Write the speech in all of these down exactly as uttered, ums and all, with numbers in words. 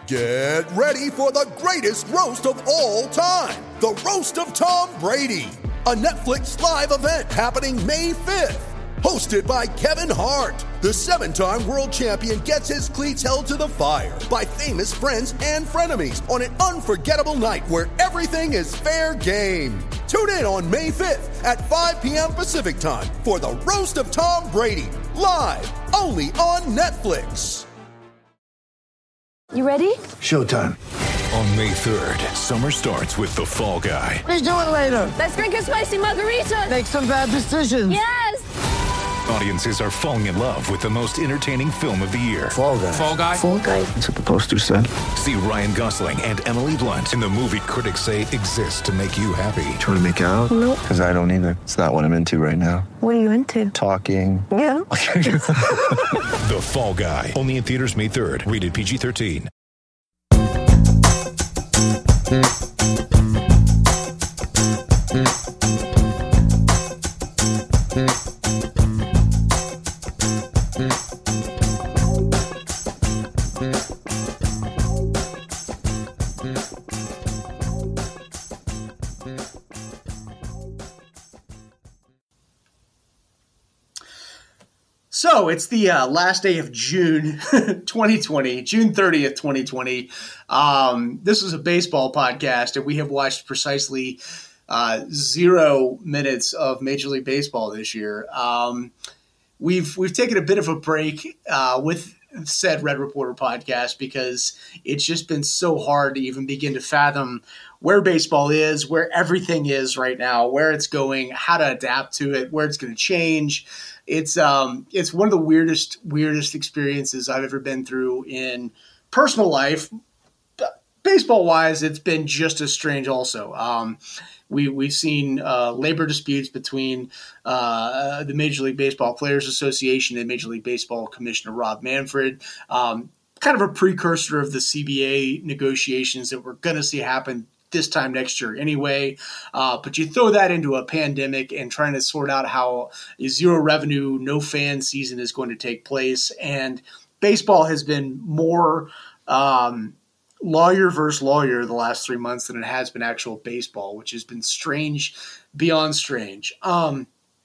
Get ready for the greatest roast of all time, the Roast of Tom Brady, a Netflix live event happening May fifth. Hosted by Kevin Hart, the seven-time world champion gets his cleats held to the fire by famous friends and frenemies on an unforgettable night where everything is fair game. Tune in on May fifth at five p.m. Pacific time for the Roast of Tom Brady, live only on Netflix. You ready? Showtime. On May third, summer starts with The Fall Guy. What are you doing later? Let's drink a spicy margarita. Make some bad decisions. Yes! Audiences are falling in love with the most entertaining film of the year. Fall Guy. Fall Guy? Fall Guy. That's what the poster said. See Ryan Gosling and Emily Blunt in the movie critics say exists to make you happy. Trying to make it out? Nope. Because I don't either. It's not what I'm into right now. What are you into? Talking. Yeah. The Fall Guy. Only in theaters May third. Rated P G thirteen. So it's the uh, last day of June twenty twenty, June thirtieth, twenty twenty. Um, this is a baseball podcast, and we have watched precisely uh, zero minutes of Major League Baseball this year. Um, we've we've taken a bit of a break uh, with said Red Reporter podcast because it's just been so hard to even begin to fathom where baseball is, where everything is right now, where it's going, how to adapt to it, where it's going to change. It's um it's one of the weirdest weirdest experiences I've ever been through in personal life. Baseball wise, it's been just as strange. Also, um, we we've seen uh, labor disputes between uh, the Major League Baseball Players Association and Major League Baseball Commissioner Rob Manfred. Um, kind of a precursor of the C B A negotiations that we're going to see happen this time next year anyway. Uh, but you throw that into a pandemic and trying to sort out how a zero revenue, no fan season is going to take place. And baseball has been more um, lawyer versus lawyer the last three months than it has been actual baseball, which has been strange beyond strange. Um,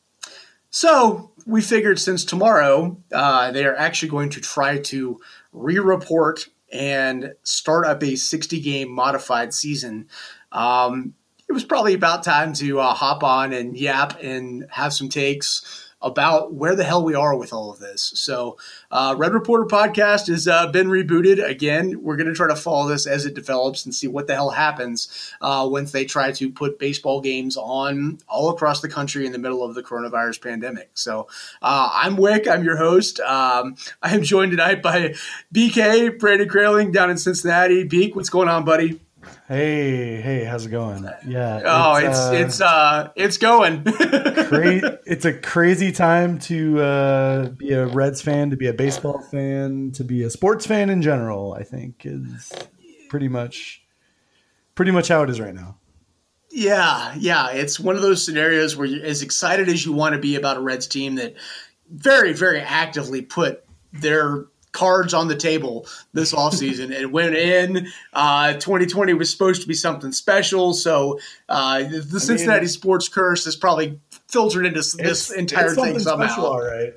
so we figured since tomorrow, uh, they are actually going to try to re-report and start up a sixty-game modified season. Um, it was probably about time to uh, hop on and yap and have some takes about where the hell we are with all of this. So uh, Red Reporter podcast has uh, been rebooted again. We're going to try to follow this as it develops and see what the hell happens uh, once they try to put baseball games on all across the country in the middle of the coronavirus pandemic. So uh, I'm Wick. I'm your host. Um, I am joined tonight by B K, Brandon Kraling down in Cincinnati. Beak, what's going on, buddy? Hey, hey, how's it going? Yeah. Oh, it's uh, it's uh it's going. cra- it's a crazy time to uh, be a Reds fan, to be a baseball fan, to be a sports fan in general. I think is pretty much pretty much how it is right now. Yeah, yeah, it's one of those scenarios where you're as excited as you want to be about a Reds team that very, very actively put their cards on the table this offseason and went in. Uh, twenty twenty was supposed to be something special. So uh, the, the Cincinnati I mean, sports curse has probably filtered into this entire it's thing somehow. Special, all right.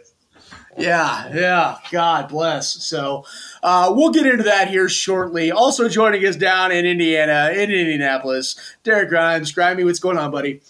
Yeah, yeah. God bless. So uh, we'll get into that here shortly. Also joining us down in Indiana, in Indianapolis, Derek Grimes. Grimey, what's going on, buddy?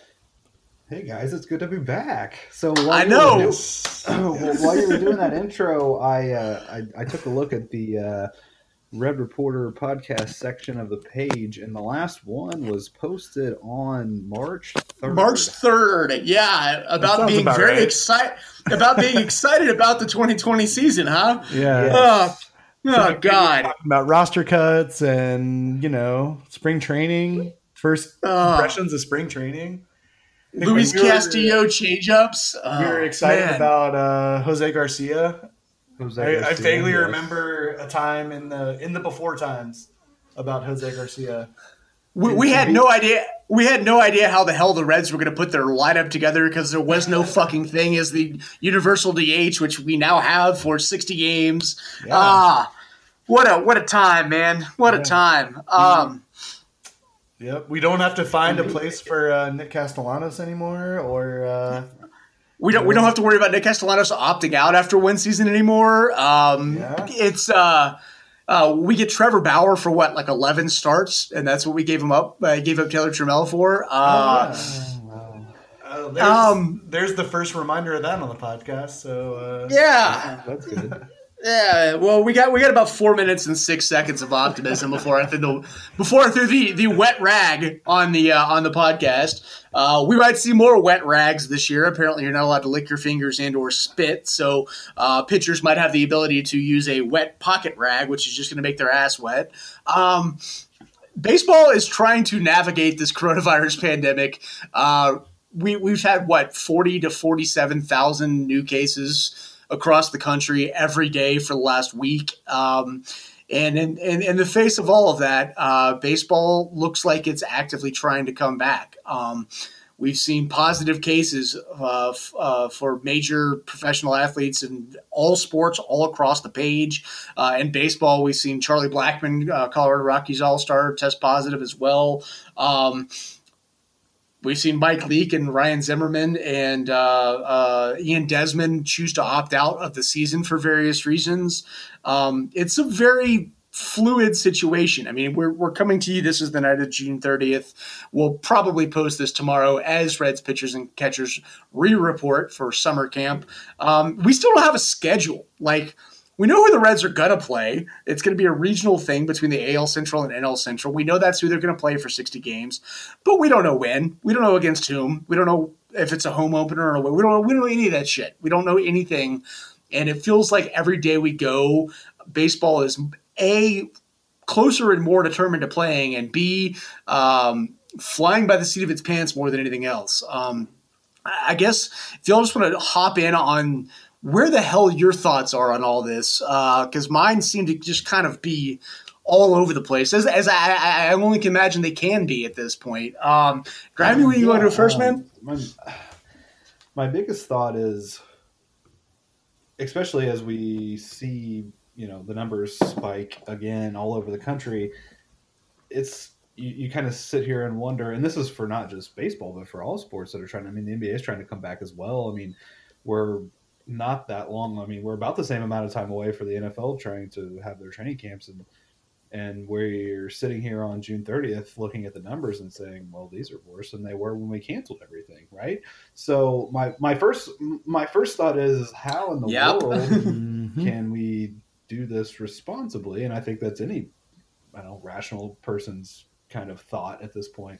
Hey guys, it's good to be back. So while I know. You do, while you were doing that intro, I, uh, I I took a look at the uh, Red Reporter podcast section of the page, and the last one was posted on March third. March third, yeah, about being about very right. excited about being excited about the twenty twenty season, huh? Yeah. Yes. Oh, oh God. Talking about roster cuts and you know spring training, first uh, impressions of spring training. Luis we Castillo changeups. Oh, we were excited man. about uh, Jose Garcia. Jose I, Garcia. I vaguely yes. remember a time in the in the before times about Jose Garcia. We, we had no idea. We had no idea how the hell the Reds were going to put their lineup together because there was no fucking thing as the universal D H, which we now have for sixty games. Yeah. Ah, What a what a time, man! What a time. Um, yep, we don't have to find a place for uh, Nick Castellanos anymore, or uh, we don't we don't have to worry about Nick Castellanos opting out after one season anymore. Um, Yeah. It's uh, uh, we get Trevor Bauer for what, like eleven starts, and that's what we gave him up. Uh, gave up Taylor Trammell for. Uh, uh, there's, Um, there's the first reminder of that on the podcast. So uh, yeah. That's good. Yeah, well, we got we got about four minutes and six seconds of optimism before I threw the before I threw the, the wet rag on the uh, on the podcast. Uh, we might see more wet rags this year. Apparently, you're not allowed to lick your fingers and or spit, so uh, pitchers might have the ability to use a wet pocket rag, which is just going to make their ass wet. Um, baseball is trying to navigate this coronavirus pandemic. Uh, we we've had what forty to forty seven thousand new cases across the country every day for the last week. Um, and in, in, in the face of all of that, uh, baseball looks like it's actively trying to come back. Um, we've seen positive cases uh, f- uh, for major professional athletes in all sports all across the page. Uh, in baseball, we've seen Charlie Blackmon, uh, Colorado Rockies All-Star, test positive as well. Um, We've seen Mike Leake and Ryan Zimmerman and uh, uh, Ian Desmond choose to opt out of the season for various reasons. Um, it's a very fluid situation. I mean, we're we're coming to you. This is the night of June thirtieth. We'll probably post this tomorrow as Reds pitchers and catchers re-report for summer camp. Um, we still don't have a schedule. Like, we know who the Reds are going to play. It's going to be a regional thing between the A L Central and N L Central. We know that's who they're going to play for sixty games, but we don't know when. We don't know against whom. We don't know if it's a home opener or away. We don't know, we don't know any of that shit. We don't know anything. And it feels like every day we go, baseball is A, closer and more determined to playing, and B, um, flying by the seat of its pants more than anything else. Um, I guess if y'all just want to hop in on where the hell your thoughts are on all this, because uh, mine seem to just kind of be all over the place, as, as I, I only can imagine they can be at this point. Um, Grammy, will you Yeah, go to first, um, man? My, my biggest thought is, especially as we see, you know, the numbers spike again all over the country, it's you, you kind of sit here and wonder, and this is for not just baseball, but for all sports that are trying to, I mean, the N B A is trying to come back as well. I mean, we're not that long. I mean, we're about the same amount of time away for the N F L trying to have their training camps, and and we're sitting here on June thirtieth looking at the numbers and saying, well, these are worse than they were when we canceled everything, right? So my my first my first thought is, is how in the Yep. world Mhm. can we do this responsibly? And I think that's any I don't know rational person's kind of thought at this point.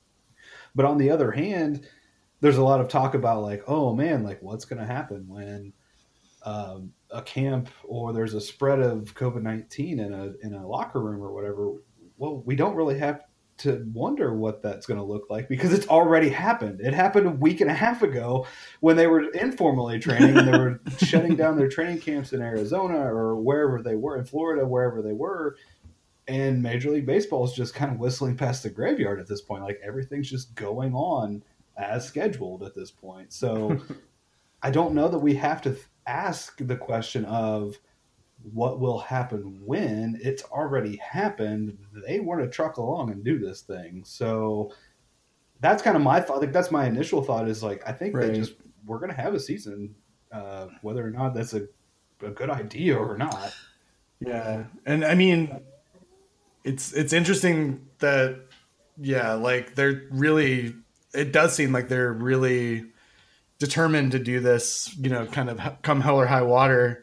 But on the other hand, there's a lot of talk about like, oh man, like what's going to happen when um, a camp or there's a spread of COVID nineteen in a in a locker room or whatever. Well, we don't really have to wonder what that's going to look like because it's already happened. It happened a week and a half ago when they were informally training and they were shutting down their training camps in Arizona or wherever they were, in Florida, wherever they were. And Major League Baseball is just kind of whistling past the graveyard at this point. Like everything's just going on as scheduled at this point. So I don't know that we have to ask the question of what will happen when. It's already happened. They want to truck along and do this thing. So that's kind of my thought. Like that's my initial thought is like, I think Right. that just, we're going to have a season, uh, whether or not that's a, a good idea or not. Yeah, and I mean, it's it's interesting that yeah, like they're really. It does seem like they're really determined to do this. You know, kind of come hell or high water,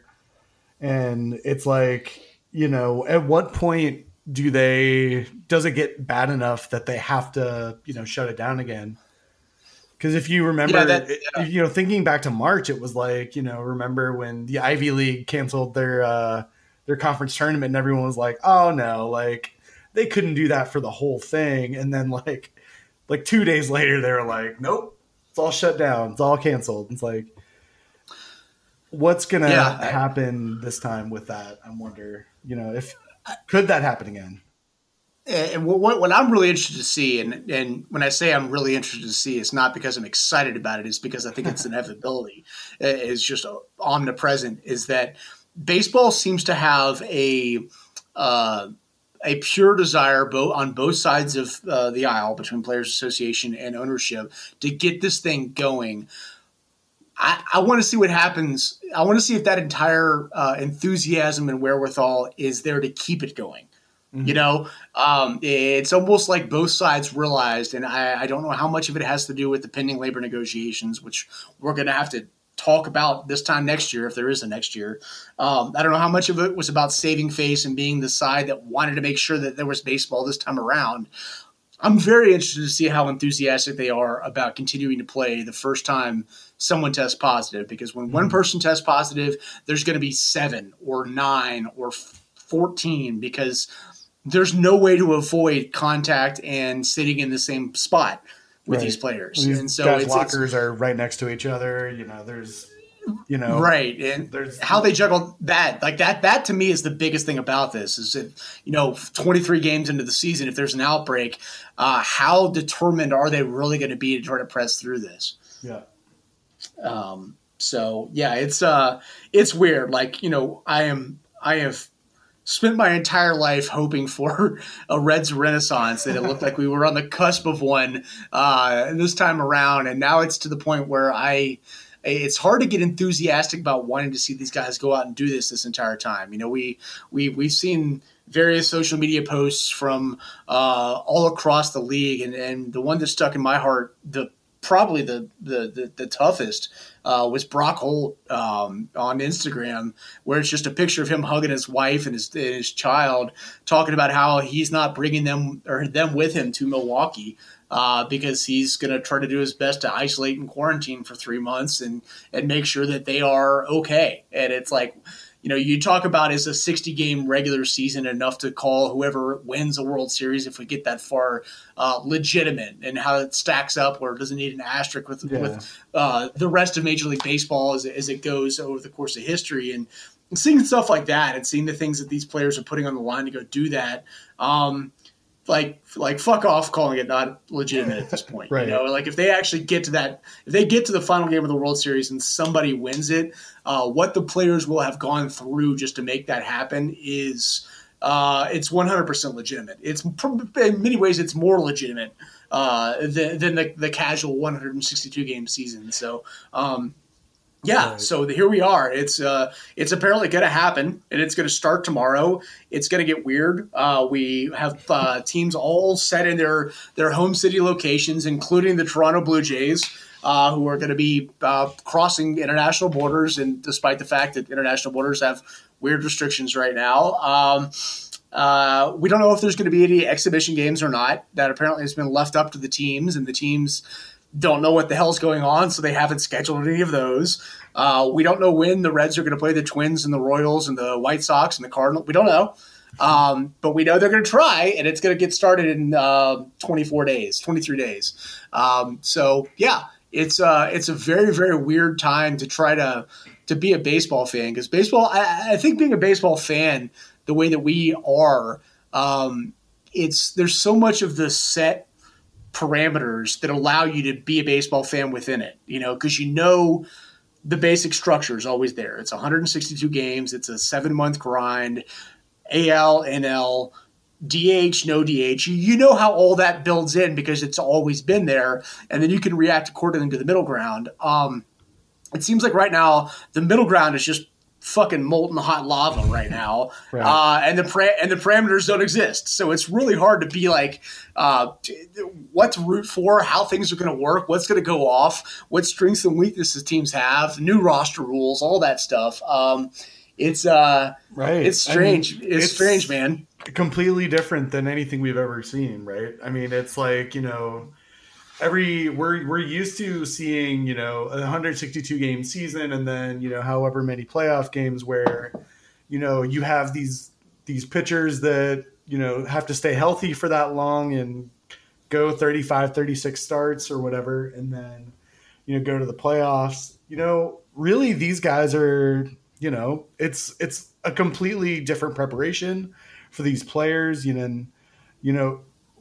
and it's like, you know, at what point do they? Does it get bad enough that they have to, you know, shut it down again? Because if you remember, Yeah, that- yeah. you know, thinking back to March, it was like, you know, remember when the Ivy League canceled their uh, their conference tournament and everyone was like, oh no, like they couldn't do that for the whole thing. And then like, like two days later, they were like, nope, it's all shut down. It's all canceled. It's like, what's going to Yeah. happen this time with that? I wonder, you know, if, could that happen again? And what, what I'm really interested to see, and, and when I say I'm really interested to see, it's not because I'm excited about it. It's because I think it's inevitability is just omnipresent, is that baseball seems to have a uh, a pure desire both on both sides of uh, the aisle between Players Association and ownership to get this thing going. I, I want to see what happens. I want to see if that entire uh, enthusiasm and wherewithal is there to keep it going. Mm-hmm. You know, um, it's almost like both sides realized, and I, I don't know how much of it has to do with the pending labor negotiations, which we're going to have to talk about this time next year, if there is a next year. Um, I don't know how much of it was about saving face and being the side that wanted to make sure that there was baseball this time around. I'm very interested to see how enthusiastic they are about continuing to play the first time someone tests positive, because when one person tests positive, there's going to be seven or nine or fourteen, because there's no way to avoid contact and sitting in the same spot with right. these players. These and so guys' it's, lockers it's, are right next to each other. You know, there's, you know, right. And there's how they juggle that, like that, that to me is the biggest thing about this is that, you know, twenty-three games into the season, if there's an outbreak, uh, how determined are they really going to be to try to press through this? Yeah. Um, so yeah, it's, uh, it's weird. Like, you know, I am, I have spent my entire life hoping for a Reds renaissance, that it looked like we were on the cusp of one, uh, this time around. And now it's to the point where I, it's hard to get enthusiastic about wanting to see these guys go out and do this this entire time. You know, we, we, we've seen various social media posts from, uh, all across the league. And, and the one that stuck in my heart, the, probably the, the, the, the toughest, uh, was Brock Holt, um, on Instagram, where it's just a picture of him hugging his wife and his, and his child, talking about how he's not bringing them or them with him to Milwaukee, uh, because he's going to try to do his best to isolate and quarantine for three months and, and make sure that they are okay. And it's like, you know, you talk about, is a sixty game regular season enough to call whoever wins a World Series, if we get that far, uh, legitimate, and how it stacks up, where it doesn't need an asterisk with, yeah. with uh, the rest of Major League Baseball as, as it goes over the course of history. And seeing stuff like that and seeing the things that these players are putting on the line to go do that, um, like, like fuck off calling it not legitimate at this point. Right. You know, like if they actually get to that, if they get to the final game of the World Series and somebody wins it, uh, what the players will have gone through just to make that happen is, uh, it's one hundred percent legitimate. It's in many ways, it's more legitimate, uh, than, than the, the casual one hundred sixty-two game season. So, um, Yeah, right. So here we are. It's uh, it's apparently going to happen, and it's going to start tomorrow. It's going to get weird. Uh, we have uh, teams all set in their, their home city locations, including the Toronto Blue Jays, uh, who are going to be uh, crossing international borders, and despite the fact that international borders have weird restrictions right now. Um, uh, we don't know if there's going to be any exhibition games or not. That apparently has been left up to the teams, and the teams don't know what the hell's going on, so they haven't scheduled any of those. Uh, we don't know when the Reds are going to play the Twins and the Royals and the White Sox and the Cardinals. We don't know. Um, but we know they're going to try, and it's going to get started in uh, twenty-four days, twenty-three days. Um, so, yeah, it's uh, it's a very, very weird time to try to to be a baseball fan, because baseball, I, I think being a baseball fan the way that we are, um, it's there's so much of the set parameters that allow you to be a baseball fan within it, you know, because you know the basic structure is always there. It's one hundred sixty-two games. It's a seven-month grind, A L, N L, D H, no D H. You, you know how all that builds in because it's always been there, and then you can react accordingly to the middle ground. Um, it seems like right now the middle ground is just fucking molten hot lava right now, right. Uh, and the pra- and the parameters don't exist. So it's really hard to be like, uh, what to root for, how things are going to work, what's going to go off, what strengths and weaknesses teams have, new roster rules, all that stuff. Um, it's uh, right. It's strange. I mean, it's, it's strange, man. Completely different than anything we've ever seen, right? I mean, it's like, you know, every we're we're used to seeing, you know, a one hundred sixty-two game season, and then, you know, however many playoff games where, you know, you have these these pitchers that, you know, have to stay healthy for that long and go thirty-five, thirty-six starts or whatever, and then, you know, go to the playoffs. You know, really these guys are, you know, it's it's a completely different preparation for these players, you know, and, you know,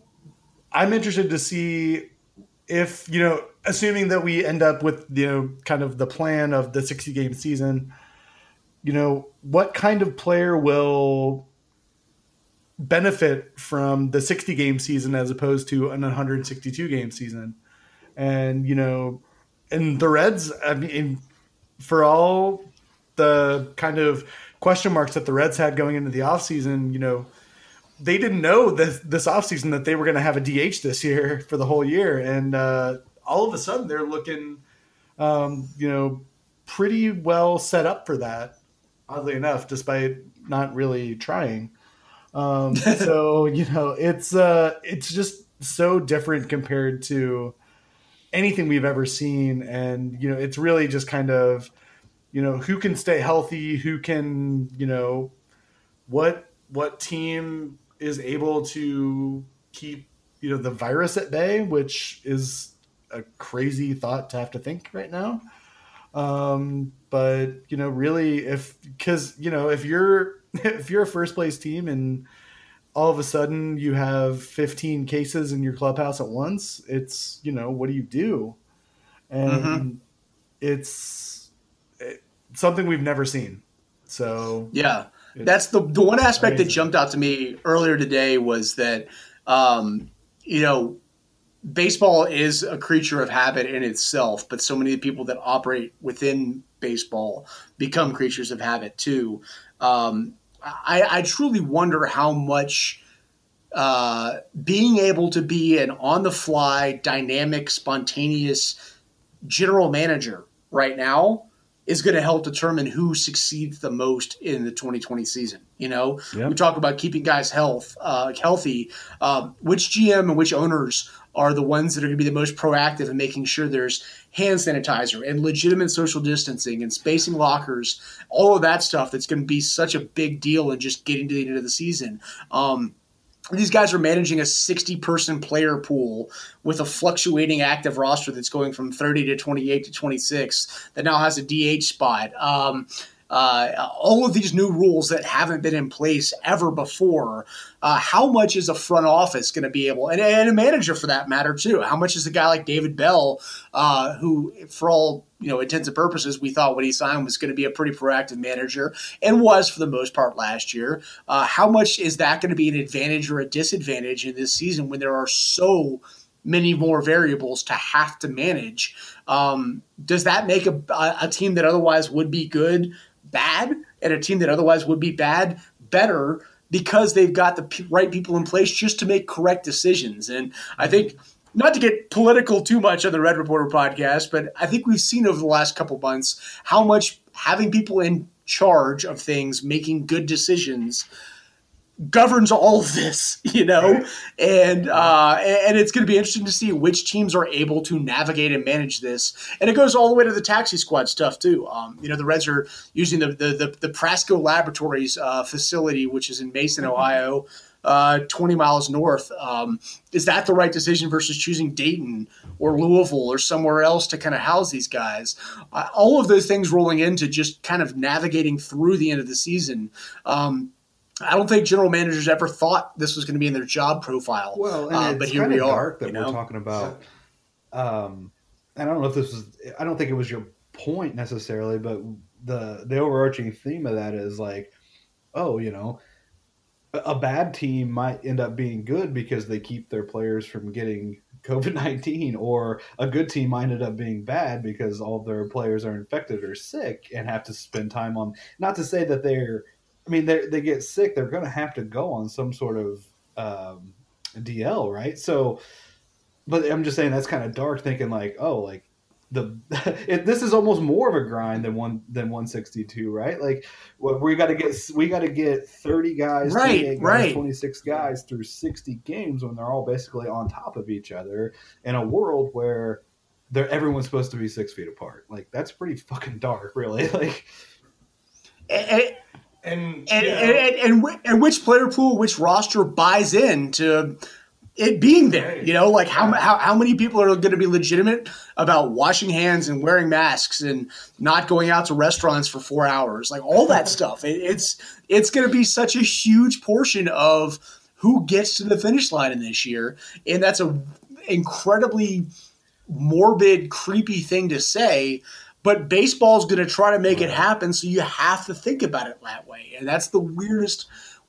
I'm interested to see if, you know, assuming that we end up with, you know, kind of the plan of the sixty game season, you know, what kind of player will benefit from the sixty game season as opposed to an one hundred sixty-two game season. And, you know, and the Reds, I mean, for all the kind of question marks that the Reds had going into the offseason, you know, they didn't know this, this offseason that they were going to have a D H this year for the whole year. And uh, all of a sudden they're looking, um, you know, pretty well set up for that, oddly enough, despite not really trying. Um, so, you know, it's uh, it's just so different compared to anything we've ever seen. And, you know, it's really just kind of, you know, who can stay healthy, who can, you know, what what team is able to keep, you know, the virus at bay, which is a crazy thought to have to think right now. Um, but, you know, really if, cause you know, if you're, if you're a first place team and all of a sudden you have fifteen cases in your clubhouse at once, it's, you know, what do you do? And mm-hmm. it's, it's something we've never seen. So yeah, that's the, the one aspect amazing. that jumped out to me earlier today was that, um, you know, baseball is a creature of habit in itself, but so many people that operate within baseball become creatures of habit too. Um, I, I truly wonder how much uh, being able to be an on-the-fly, dynamic, spontaneous general manager right now is going to help determine who succeeds the most in the twenty twenty season. You know, yep. We talk about keeping guys health uh, healthy. Um, which G M and which owners are the ones that are going to be the most proactive in making sure there's hand sanitizer and legitimate social distancing and spacing lockers, all of that stuff that's going to be such a big deal in just getting to the end of the season. Um, These guys are managing a sixty-person player pool with a fluctuating active roster that's going from thirty to twenty-eight to twenty-six that now has a D H spot. Um, uh, all of these new rules that haven't been in place ever before. Uh, how much is a front office going to be able, and, and a manager for that matter too? How much is a guy like David Bell, uh, who for all you know intents and purposes we thought when he signed was going to be a pretty proactive manager and was for the most part last year? Uh, how much is that going to be an advantage or a disadvantage in this season when there are so many more variables to have to manage? Um, does that make a, a team that otherwise would be good bad, and a team that otherwise would be bad better, because they've got the p- right people in place just to make correct decisions? And I think, not to get political too much on the Red Reporter podcast, but I think we've seen over the last couple months how much having people in charge of things, making good decisions, governs all of this, you know, and uh, and it's going to be interesting to see which teams are able to navigate and manage this. And it goes all the way to the taxi squad stuff too. Um, you know, the Reds are using the the the, the Prasco Laboratories uh, facility, which is in Mason, Ohio, uh, twenty miles north. Um, is that the right decision versus choosing Dayton or Louisville or somewhere else to kind of house these guys? Uh, all of those things rolling into just kind of navigating through the end of the season. Um, I don't think general managers ever thought this was going to be in their job profile. Well, and uh, it's but here kind we of are. dark that you know? we're talking about. Um, and I don't know if this was. I don't think it was your point necessarily, but the the overarching theme of that is like, oh, you know, a, a bad team might end up being good because they keep their players from getting COVID nineteen, or a good team might end up being bad because all of their players are infected or sick and have to spend time on. Not to say that they're. I mean, they they get sick, they're going to have to go on some sort of um, D L, right? So, but I'm just saying that's kind of dark, thinking like, oh, like the it, this is almost more of a grind than one than one sixty-two, right? Like, well, we got to get we got to get thirty guys, right, guys, right, twenty-six guys through sixty games when they're all basically on top of each other in a world where they're everyone's supposed to be six feet apart. Like, that's pretty fucking dark, really. Like. It, And and, and, and and which player pool, which roster buys into it being there? You know, like how how how many people are going to be legitimate about washing hands and wearing masks and not going out to restaurants for four hours? Like all that stuff. It, it's it's going to be such a huge portion of who gets to the finish line in this year, and that's a incredibly morbid, creepy thing to say. But baseball is going to try to make it happen, so you have to think about it that way. And that's the weirdest,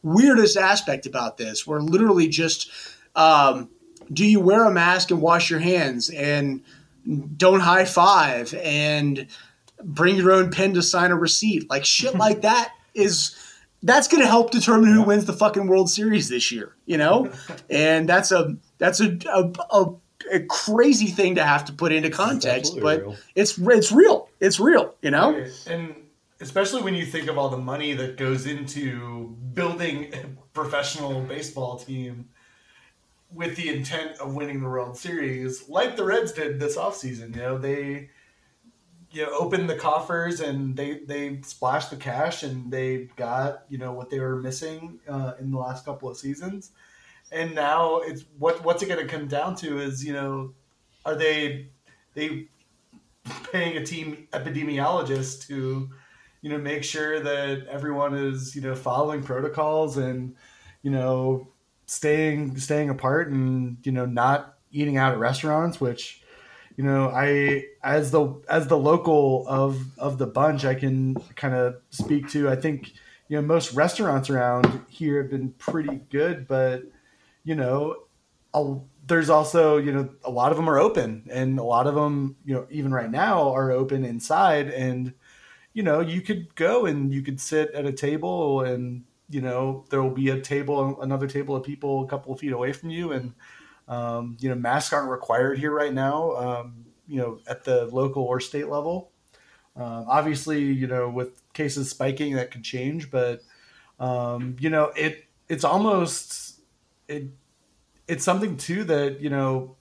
weirdest aspect about this, where literally just um, do you wear a mask and wash your hands and don't high five and bring your own pen to sign a receipt, like shit like that is that's going to help determine who wins the fucking World Series this year, you know? And that's a that's a a, a, a crazy thing to have to put into context, but real. it's it's real. It's real, you know? Right. And especially when you think of all the money that goes into building a professional baseball team with the intent of winning the World Series, like the Reds did this offseason. You know, they you know, opened the coffers and they, they splashed the cash and they got, you know, what they were missing uh, in the last couple of seasons. And now it's what what's it going to come down to is, you know, are they they paying a team epidemiologist to, you know, make sure that everyone is, you know, following protocols and, you know, staying staying apart and, you know, not eating out at restaurants, which, you know, I as the as the local of of the bunch, I can kind of speak to. I think, you know, most restaurants around here have been pretty good, but, you know, a, there's also, you know, a lot of them are open, and a lot of them, you know, even right now are open inside, and, you know, you could go and you could sit at a table and, you know, there will be a table, another table of people a couple of feet away from you, and Um, you know, masks aren't required here right now, um, you know, at the local or state level. Uh, obviously, you know, with cases spiking, that could change, but, um, you know, it it's almost, it it's something too that, you know,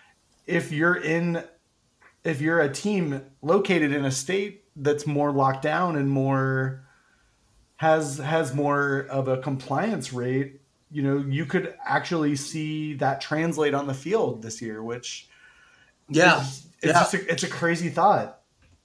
if you're in, if you're a team located in a state that's more locked down and more, has, has more of a compliance rate, you know, you could actually see that translate on the field this year, which, yeah, is, it's yeah. just a, it's a crazy thought.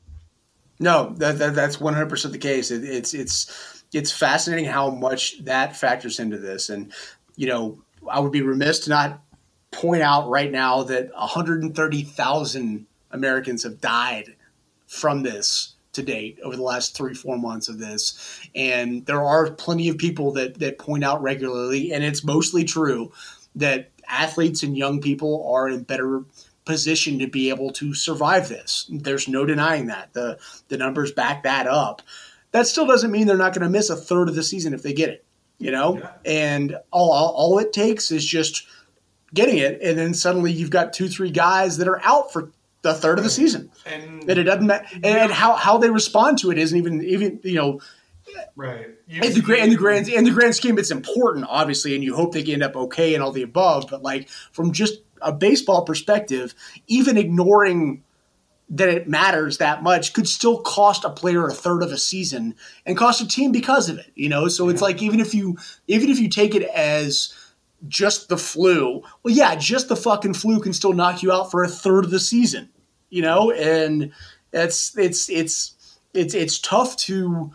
No, that, that that's one hundred percent the case. It, it's it's it's fascinating how much that factors into this, and you know, I would be remiss to not point out right now that one hundred thirty thousand Americans have died from this to date over the last three, four months of this. And there are plenty of people that, that point out regularly, and it's mostly true, that athletes and young people are in better position to be able to survive this. There's no denying that. The, the numbers back that up. That still doesn't mean they're not going to miss a third of the season if they get it, you know? Yeah. And all, all, all it takes is just getting it, and then suddenly you've got two, three guys that are out for the third right. of the season, and, and it doesn't matter. And, and how, how they respond to it isn't even even you know, right. You in the grand in the grand in the grand scheme, it's important, obviously, and you hope they end up okay and all the above. But like from just a baseball perspective, even ignoring that it matters that much could still cost a player a third of a season and cost a team because of it. You know, so yeah. it's like even if you even if you take it as just the flu, well, yeah, just the fucking flu can still knock you out for a third of the season, you know, and it's it's it's it's it's tough to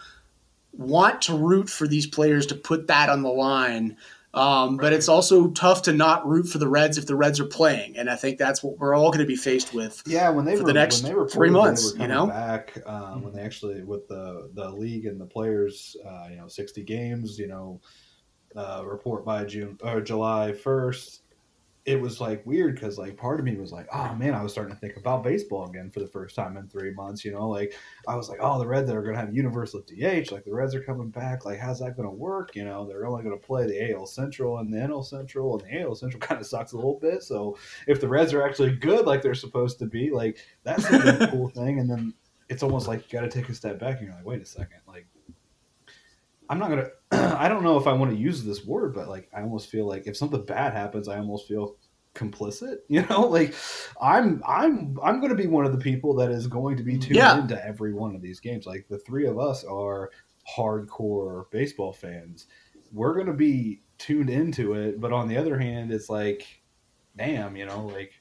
want to root for these players to put that on the line, um, but it's also tough to not root for the Reds if the Reds are playing, and I think that's what we're all going to be faced with. Yeah, when they for were the next when they were three months, they were you know, back um, mm-hmm. when they actually with the the league and the players, uh, you know, sixty games, you know. Uh, report by June or July first, it was like weird because like part of me was like, oh man, I was starting to think about baseball again for the first time in three months. You know, like I was like, oh, the Reds are going to have universal D H. Like the Reds are coming back. Like how's that going to work? You know, they're only going to play the A L Central and the N L Central, and the A L Central kind of sucks a little bit. So if the Reds are actually good like they're supposed to be, like that's a cool thing. And then it's almost like you got to take a step back and you're like, wait a second, like. I'm not going to, I don't know if I want to use this word, but like, I almost feel like if something bad happens, I almost feel complicit, you know, like I'm, I'm, I'm going to be one of the people that is going to be tuned yeah. into every one of these games. Like the three of us are hardcore baseball fans. We're going to be tuned into it. But on the other hand, it's like, damn, you know, like,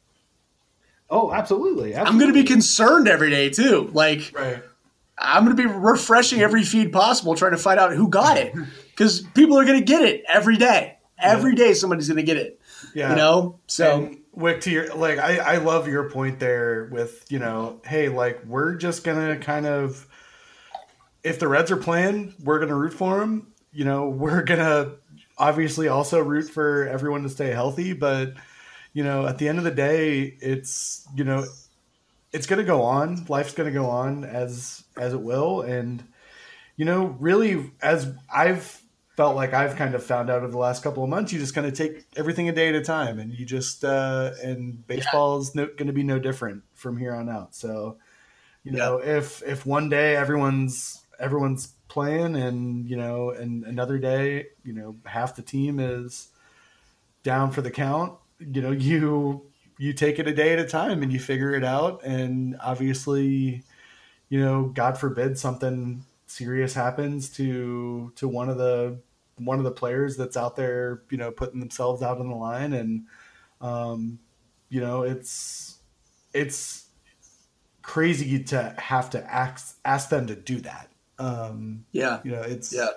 oh, absolutely. absolutely. I'm going to be concerned every day too. Like, right. I'm going to be refreshing every feed possible, trying to find out who got it, because people are going to get it every day. Every yeah. day, somebody's going to get it. Yeah, you know. So, and Wick, to your like, I, I love your point there with, you know, hey, like we're just gonna kind of, if the Reds are playing, we're gonna root for them. You know, we're gonna obviously also root for everyone to stay healthy, but you know, at the end of the day, it's, you know, it's going to go on. Life's going to go on as, as it will. And, you know, really, as I've felt like I've kind of found out over the last couple of months, you just kind of take everything a day at a time, and you just, uh, and baseball is no, going to be no different from here on out. So, you know, yeah. if, if one day everyone's, everyone's playing and, you know, and another day, you know, half the team is down for the count, you know, you, you take it a day at a time and you figure it out. And obviously, you know, God forbid something serious happens to, to one of the, one of the players that's out there, you know, putting themselves out on the line. And, um, you know, it's, it's crazy to have to ask, ask them to do that. Um, yeah. You know, it's, yeah.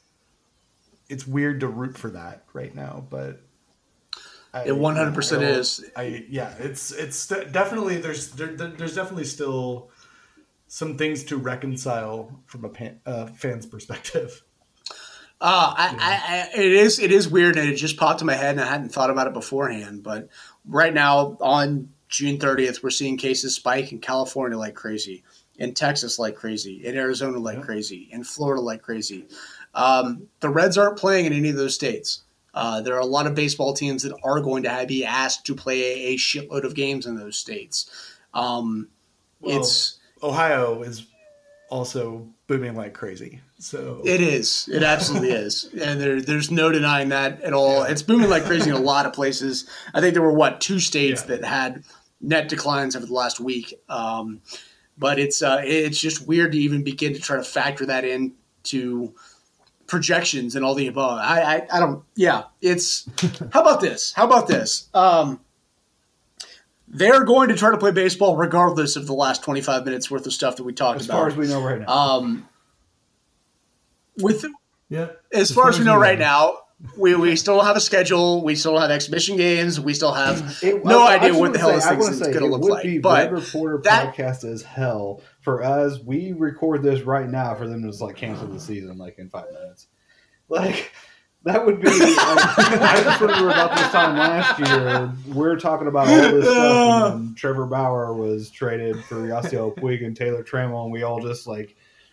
it's weird to root for that right now, but I, it one hundred percent I, is. I, yeah, it's, it's definitely, there's, there, there's definitely still some things to reconcile from a pan, uh, fan's perspective. Uh, I, yeah. I, I, it is, it is weird. And it just popped in my head and I hadn't thought about it beforehand, but right now on June thirtieth, we're seeing cases spike in California like crazy, in Texas like crazy, in Arizona like yeah. crazy, in Florida like crazy. Um, the Reds aren't playing in any of those states. Uh, there are a lot of baseball teams that are going to have, be asked to play a, a shitload of games in those states. Um, well, it's Ohio is also booming like crazy. So it is. It absolutely is. And there, there's no denying that at all. Yeah. It's booming like crazy in a lot of places. I think there were, what, two states yeah. that had net declines over the last week. Um, but it's uh, it's just weird to even begin to try to factor that in to projections and all the above. I, I, I don't, yeah, it's, how about this? How about this? Um, they're going to try to play baseball regardless of the last twenty-five minutes worth of stuff that we talked as about. As far as we know right now. Um, with, yeah, as, as far, far as we know, know right now, we, we still have a schedule. We still have exhibition games. We still have it, no I, idea I what the hell say, this thing is going to look like. It would be Red Reporter that, podcast as hell for us. We record this right now for them to just like cancel the season like in five minutes. Like that would be. Like, I just remember about this time last year. We we're talking about all this stuff, and then Trevor Bauer was traded for Yasiel Puig and Taylor Trammell, and we all just like.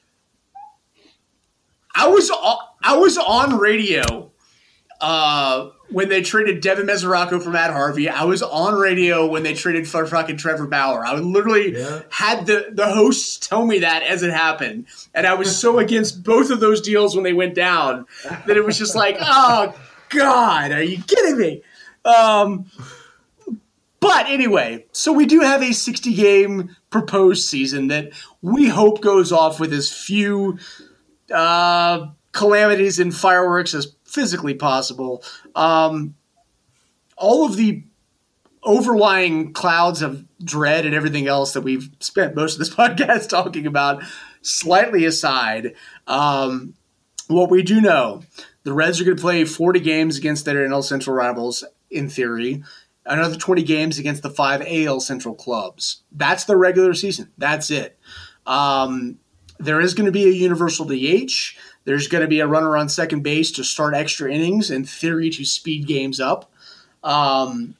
I was I was on radio. Uh, when they traded Devin Mesoraco for Matt Harvey. I was on radio when they traded for fucking Trevor Bauer. I literally yeah. had the, the hosts tell me that as it happened. And I was so against both of those deals when they went down that it was just like, oh, God, are you kidding me? Um, but anyway, so we do have a sixty-game proposed season that we hope goes off with as few uh, calamities and fireworks as physically possible. Um, all of the overlying clouds of dread and everything else that we've spent most of this podcast talking about slightly aside, um, what we do know, the Reds are going to play forty games against their N L Central rivals, in theory, another twenty games against the five A L Central clubs. That's the regular season. That's it. Um, there is going to be a universal D H. There's going to be a runner on second base to start extra innings, in theory, to speed games up. Um,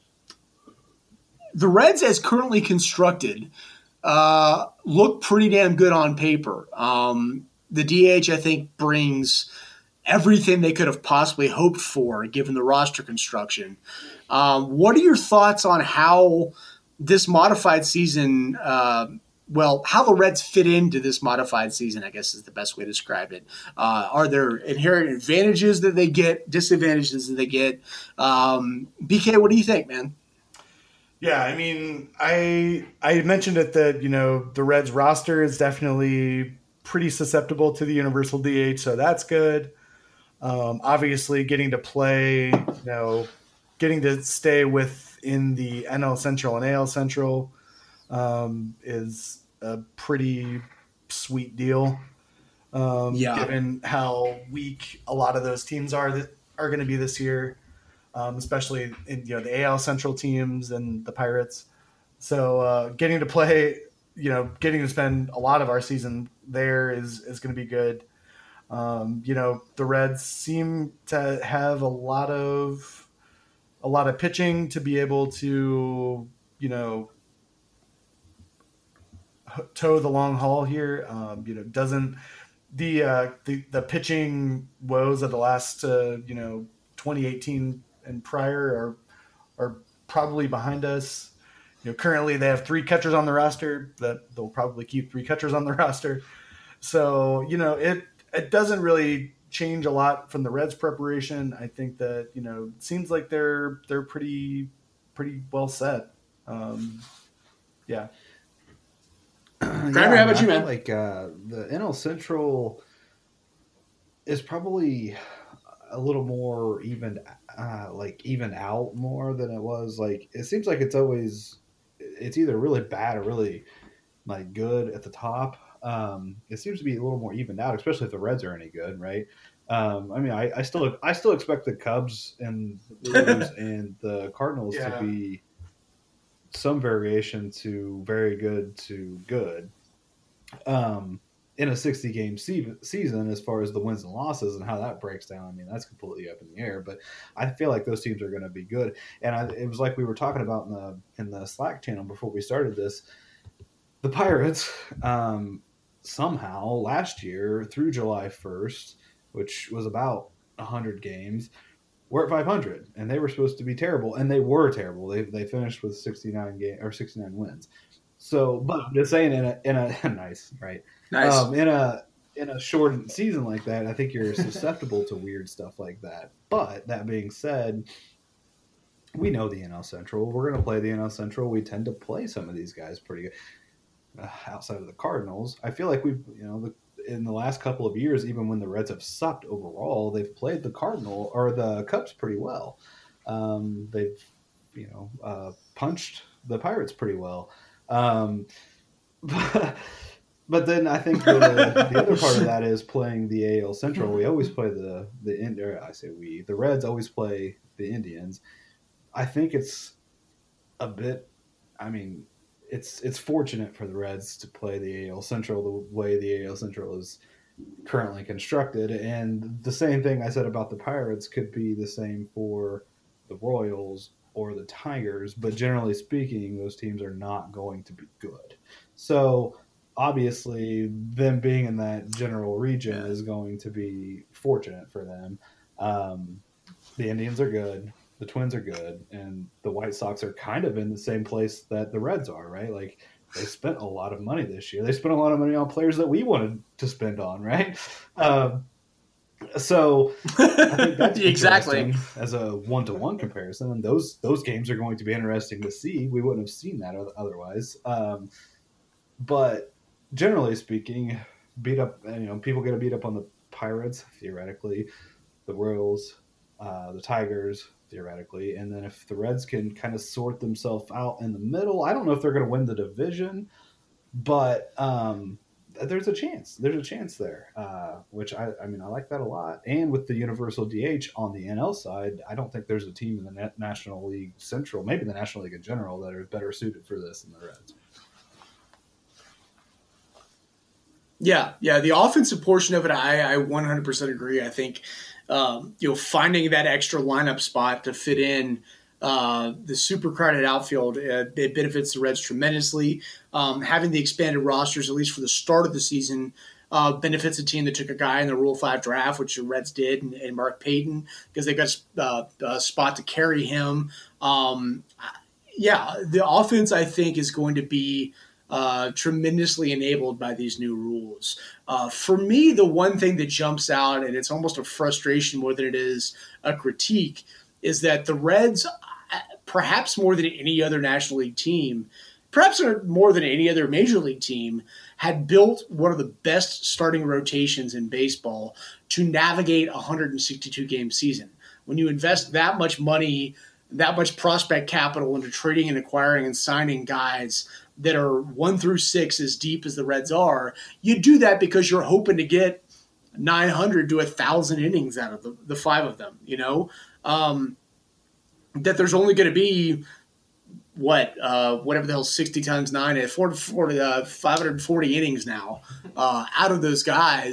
the Reds, as currently constructed, uh, look pretty damn good on paper. Um, the D H, I think, brings everything they could have possibly hoped for, given the roster construction. Um, what are your thoughts on how this modified season uh, – well, how the Reds fit into this modified season, I guess, is the best way to describe it. Uh, are there inherent advantages that they get, disadvantages that they get? Um, B K, what do you think, man? Yeah, I mean, I I mentioned it that, you know, the Reds roster is definitely pretty susceptible to the universal D H, so that's good. Um, obviously, getting to play, you know, getting to stay within the N L Central and A L Central um, is a pretty sweet deal. Um, yeah. Given how weak a lot of those teams are that are going to be this year, um, especially in, you know, the A L Central teams and the Pirates. So uh, getting to play, you know, getting to spend a lot of our season there is is going to be good. Um, you know, the Reds seem to have a lot of a lot of pitching to be able to, you know, toe the long haul here. Um, you know, doesn't the, uh, the the pitching woes of the last uh, you know twenty eighteen and prior are are probably behind us. You know, currently they have three catchers on the roster. That they'll probably keep three catchers on the roster. So you know, it it doesn't really change a lot from the Reds' preparation. I think that you know it seems like they're they're pretty pretty well set. Um, yeah. Kramer, yeah, how about I you, feel man? Like uh, the N L Central is probably a little more even, uh, like even out more than it was. Like it seems like it's always it's either really bad or really like good at the top. Um, it seems to be a little more evened out, especially if the Reds are any good, right? Um, I mean, I, I still I still expect the Cubs and Blues and the Cardinals Yeah. to be some variation to very good to good um, in a sixty game se- season. As far as the wins and losses and how that breaks down, I mean, that's completely up in the air. But I feel like those teams are going to be good. And I, it was like we were talking about in the in the Slack channel before we started this. The Pirates um, somehow last year through July first, which was about one hundred games, were at five hundred, and they were supposed to be terrible, and they were terrible. They they finished with sixty-nine game or sixty-nine wins. So, but I'm just saying, in a in a nice right, Nice. um, in a in a shortened season like that, I think you're susceptible to weird stuff like that. But that being said, we know the N L Central. We're going to play the N L Central. We tend to play some of these guys pretty good. Uh, outside of the Cardinals, I feel like we've you know the. In the last couple of years, even when the Reds have sucked overall, they've played the Cardinal or the Cubs pretty well. Um, they've, you know, uh, punched the Pirates pretty well. Um, but, but then I think the, the other part of that is playing the A L Central. We always play the the or I say we the Reds always play the Indians. I think it's a bit. I mean. It's it's fortunate for the Reds to play the A L Central the way the A L Central is currently constructed, and the same thing I said about the Pirates could be the same for the Royals or the Tigers, but generally speaking, those teams are not going to be good. So obviously, them being in that general region is going to be fortunate for them. Um, the Indians are good. The Twins are good, and the White Sox are kind of in the same place that the Reds are, right? Like, they spent a lot of money this year. They spent a lot of money on players that we wanted to spend on, right? Um, so I think that's Exactly. as a one-to-one comparison, and those those games are going to be interesting to see. We wouldn't have seen that otherwise. Um, but generally speaking, beat up, you know, people get to beat up on the Pirates, theoretically, the Royals, uh, the Tigers, theoretically, and then if the Reds can kind of sort themselves out in the middle, I don't know if they're going to win the division, but um, there's a chance. There's a chance there, uh, which I, I mean, I like that a lot. And with the universal D H on the N L side, I don't think there's a team in the National League Central, maybe the National League in general, that are better suited for this than the Reds. Yeah, yeah. The offensive portion of it, I, I one hundred percent agree. I think um, you know finding that extra lineup spot to fit in uh, the super crowded outfield, uh, it benefits the Reds tremendously. Um, having the expanded rosters, at least for the start of the season, uh, benefits a team that took a guy in the Rule Five draft, which the Reds did, and, and Mark Payton, because they got uh, a spot to carry him. Um, yeah, the offense I think is going to be Uh, tremendously enabled by these new rules. Uh, for me, the one thing that jumps out, and it's almost a frustration more than it is a critique, is that the Reds, perhaps more than any other National League team, perhaps more than any other Major League team, had built one of the best starting rotations in baseball to navigate a one hundred sixty-two game season. When you invest that much money, that much prospect capital into trading and acquiring and signing guys that are one through six as deep as the Reds are, you do that because you're hoping to get nine hundred to one thousand innings out of the, the five of them, you know? Um, that there's only going to be, what, uh, whatever the hell, sixty times nine, four, four, uh, five hundred forty innings now uh, out of those guys.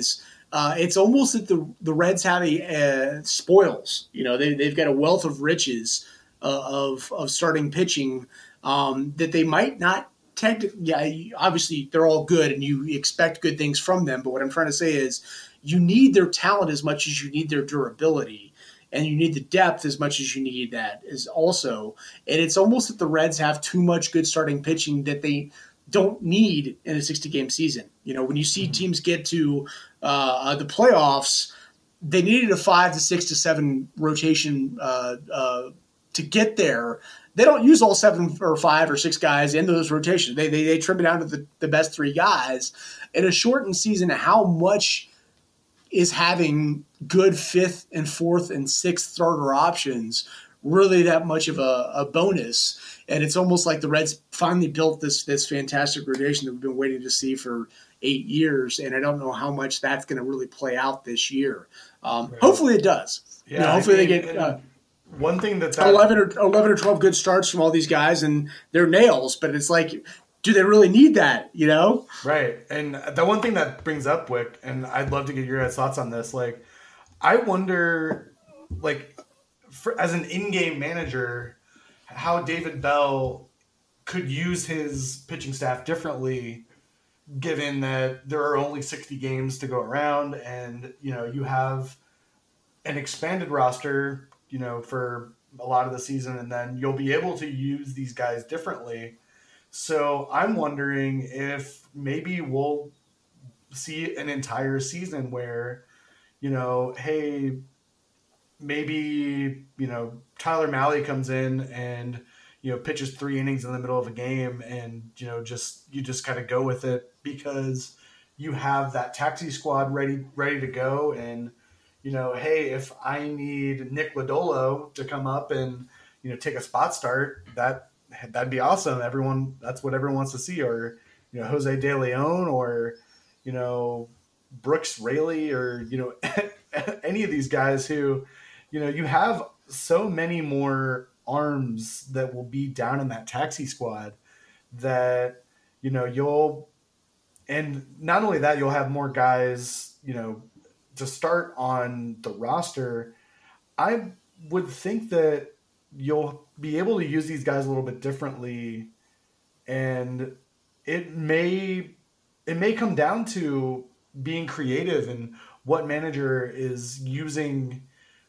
uh, it's almost that the the Reds have a uh, spoils. You know, they they've got a wealth of riches uh, of of starting pitching um, that they might not. Technically, yeah, obviously they're all good, and you expect good things from them. But what I'm trying to say is, you need their talent as much as you need their durability, and you need the depth as much as you need that is also. And it's almost that the Reds have too much good starting pitching that they don't need in a sixty game season. You know, when you see teams get to uh, the playoffs, they needed a five to six to seven rotation uh, uh, to get there. They don't use all seven or five or six guys in those rotations. They they, they trim it down to the, the best three guys. In a shortened season, how much is having good fifth and fourth and sixth starter options really that much of a, a bonus? And it's almost like the Reds finally built this this fantastic rotation that we've been waiting to see for eight years. And I don't know how much that's going to really play out this year. Um, right. Hopefully it does. Yeah, you know, hopefully I mean, they get uh, one thing that's that, eleven or eleven or twelve good starts from all these guys, and they're nails. But it's like, do they really need that? You know, right? And the one thing that brings up Wick, and I'd love to get your guys' thoughts on this. Like, I wonder, like, for, as an in-game manager, how David Bell could use his pitching staff differently, given that there are only sixty games to go around, and you know you have an expanded roster, you know, for a lot of the season, and then you'll be able to use these guys differently. So I'm wondering if maybe we'll see an entire season where, you know, hey, maybe, you know, Tyler Mahle comes in and, you know, pitches three innings in the middle of a game, and, you know, just, you just kind of go with it because you have that taxi squad ready, ready to go. And, you know, hey, if I need Nick Lodolo to come up and, you know, take a spot start, that, that'd be awesome. Everyone, that's what everyone wants to see. Or, you know, Jose De Leon, or, you know, Brooks Raley, or, you know, any of these guys who, you know, you have so many more arms that will be down in that taxi squad that, you know, you'll, and not only that, you'll have more guys, you know, to start on the roster. I would think that you'll be able to use these guys a little bit differently, and it may it may come down to being creative and what manager is using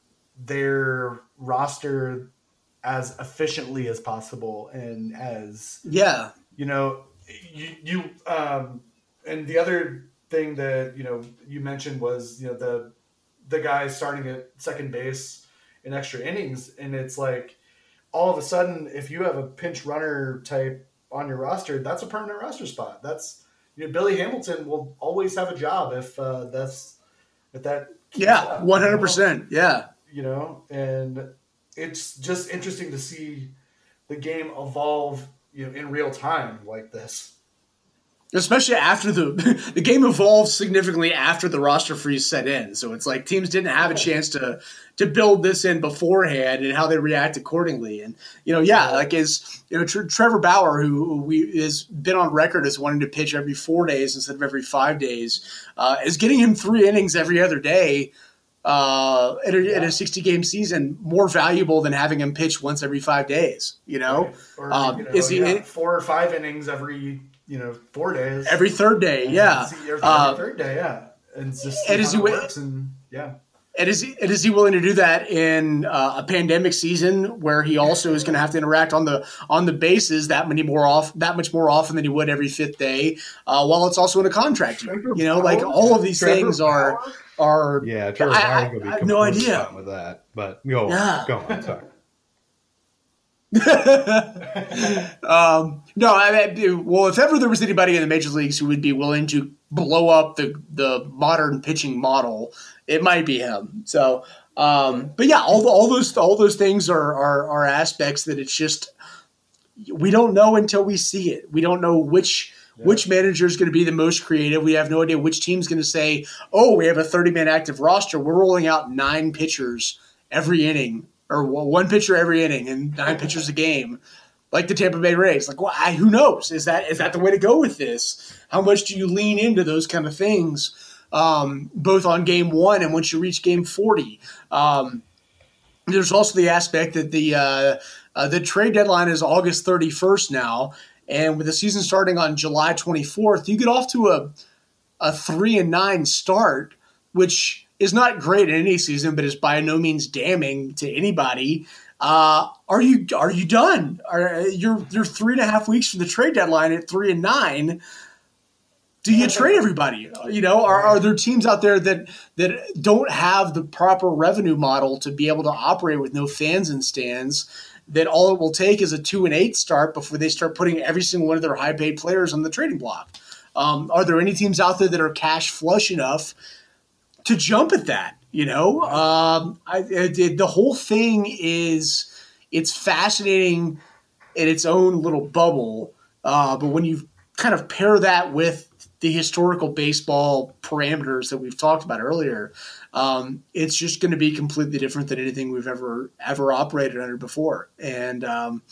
their roster as efficiently as possible, and as yeah, you know, you, you um, and the other thing that, you know, you mentioned was, you know, the the guy starting at second base in extra innings, and it's like all of a sudden, if you have a pinch runner type on your roster, that's a permanent roster spot. That's, you know, Billy Hamilton will always have a job if uh, that's if that yeah, one hundred percent, yeah, you know, and it's just interesting to see the game evolve, you know, in real time like this. Especially after the the game evolved significantly after the roster freeze set in. So it's like teams didn't have a chance to to build this in beforehand and how they react accordingly. And, you know, yeah, like is, you know, Tre- Trevor Bauer, who we has been on record as wanting to pitch every four days instead of every five days, uh, is getting him three innings every other day uh, in, a, yeah. in a sixty game season more valuable than having him pitch once every five days, you know? Right. Or, um, you know, is he yeah, in, four or five innings every, you know, four days. Every third day, yeah. Every uh, third day, yeah. And it's just and is he works and yeah. And is he, and is he willing to do that in uh, a pandemic season where he also is going to have to interact on the on the bases that many more off that much more often than he would every fifth day, uh, while it's also in a contract year? You know, like all of these Trevor things are Bauer? are. Yeah, Trevor I, Bauer I, will be I have no idea with that, but go yeah. on, go on, sorry. um, no, I mean, well, if ever there was anybody in the major leagues who would be willing to blow up the the modern pitching model, it might be him. So, um, but yeah, all all those all those things are, are are aspects that it's just we don't know until we see it. We don't know which yeah. which manager is going to be the most creative. We have no idea which team's going to say, "Oh, we have a thirty man active roster. We're rolling out nine pitchers every inning." Or one pitcher every inning and nine pitchers a game, like the Tampa Bay Rays. Like, well, I, who knows? Is that is that the way to go with this? How much do you lean into those kind of things? um, both on game one and once you reach game forty. Um, there's also the aspect that the uh, uh, the trade deadline is August thirty-first now, and with the season starting on July twenty-fourth, you get off to a a three and nine start, which is not great in any season, but is by no means damning to anybody. Uh, are you are you done? Are you're you're three and a half weeks from the trade deadline at three and nine? Do you trade everybody? You know, are, are there teams out there that that don't have the proper revenue model to be able to operate with no fans in stands? That all it will take is a two and eight start before they start putting every single one of their high paid players on the trading block. Um, are there any teams out there that are cash flush enough to jump at that? You know, um, I, it, the whole thing is it's fascinating in its own little bubble. Uh, but when you kind of pair that with the historical baseball parameters that we've talked about earlier, um, it's just going to be completely different than anything we've ever ever operated under before. And um,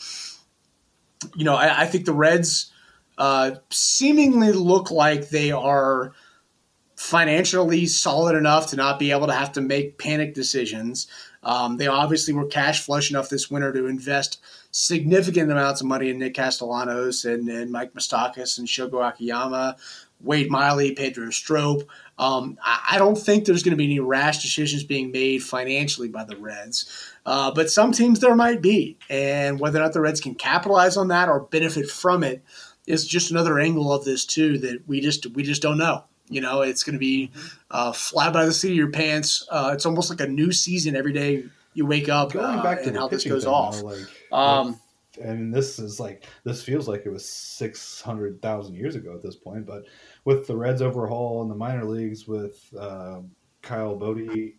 you know, I, I think the Reds uh, seemingly look like they are financially solid enough to not be able to have to make panic decisions. Um, they obviously were cash flush enough this winter to invest significant amounts of money in Nick Castellanos and, and Mike Moustakas and Shogo Akiyama, Wade Miley, Pedro Strop. Um, I, I don't think there's going to be any rash decisions being made financially by the Reds. Uh, but some teams there might be. And whether or not the Reds can capitalize on that or benefit from it is just another angle of this too that we just we just don't know. You know, it's going to be uh, fly by the seat of your pants. Uh, it's almost like a new season every day you wake up. Going uh, back to and how this pitching goes thing, off. though, like, Um, with, I mean, this is like this feels like it was six hundred thousand years ago at this point. But with the Reds overhaul in the minor leagues, with uh, Kyle Bodie.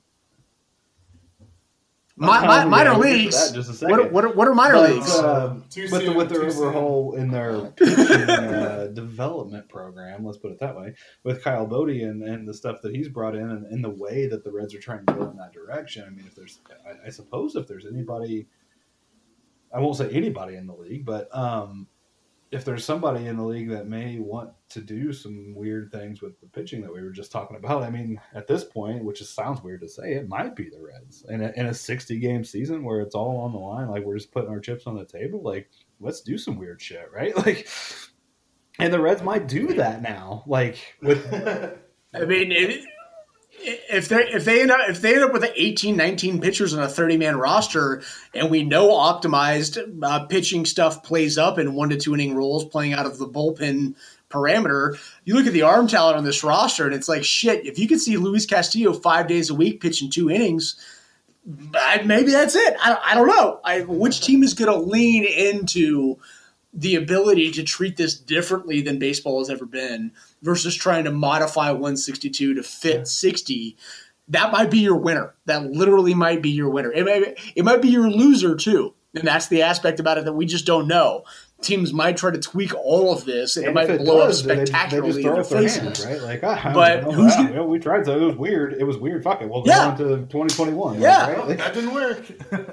My, my, Oh, minor yeah, we'll get to leagues. that in just a second. What, what, are, what are minor But, leagues? uh, Too with, the, soon, with their too soon. overhaul in their pitching uh, development program, let's put it that way, with Kyle Bodie and, and the stuff that he's brought in and, and the way that the Reds are trying to go in that direction. I mean, if there's, I, I suppose if there's anybody, I won't say anybody in the league, but um, if there's somebody in the league that may want to do some weird things with the pitching that we were just talking about, I mean, at this point, which just sounds weird to say, it might be the Reds. In a, in a sixty-game season where it's all on the line, like we're just putting our chips on the table, like, let's do some weird shit, right? Like, and the Reds might do that now, like, with... I mean, it, if they if they end up if they end up with eighteen, nineteen pitchers on a thirty-man roster, and we know optimized uh, pitching stuff plays up in one to two inning roles, playing out of the bullpen parameter, you look at the arm talent on this roster, and it's like shit. If you could see Luis Castillo five days a week pitching two innings, maybe that's it. I, I don't know. I, which team is going to lean into the ability to treat this differently than baseball has ever been versus trying to modify one sixty-two to fit yeah. sixty? That might be your winner. That literally might be your winner. It might, it might be your loser too. And that's the aspect about it that we just don't know. Teams might try to tweak all of this, and, and it might it blow does, up spectacularly in their faces. Hands, right? Like, I but know, who's wow, gonna, you know, we tried so it was weird. It was weird. Fuck it. We'll go yeah. on to twenty twenty-one. Yeah, right? Like, that didn't work.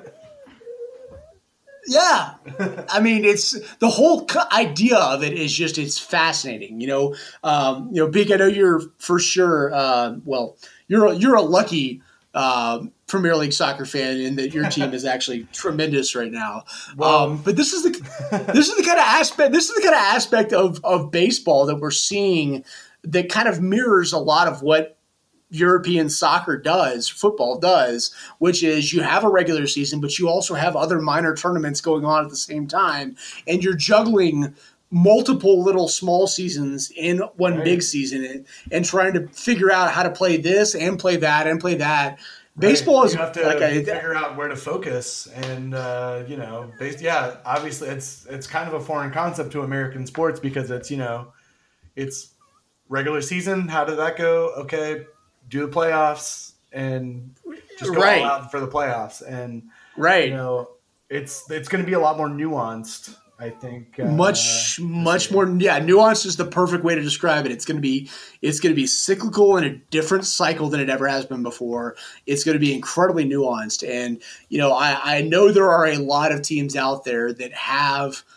Yeah. I mean, it's the whole idea of it is just, it's fascinating. You know, um, you know, Beak, I know you're for sure, uh, well, you're a, you're a lucky uh, Premier League soccer fan in that your team is actually tremendous right now. Well, um, but this is the, this is the kind of aspect, this is the kind of aspect of, of baseball that we're seeing that kind of mirrors a lot of what European soccer does, football does, which is you have a regular season, but you also have other minor tournaments going on at the same time, and you're juggling multiple little small seasons in one right. big season and, and trying to figure out how to play this and play that and play that. Baseball right. is you have to like a, figure out where to focus, and uh, you know, based, yeah, obviously it's it's kind of a foreign concept to American sports because it's you know, it's regular season. How did that go? Okay. Do the playoffs and just go right. all out for the playoffs, and right, you know, it's it's going to be a lot more nuanced. I think uh, much much more. Yeah, nuanced is the perfect way to describe it. It's going to be it's going to be cyclical in a different cycle than it ever has been before. It's going to be incredibly nuanced, and you know, I, I know there are a lot of teams out there that have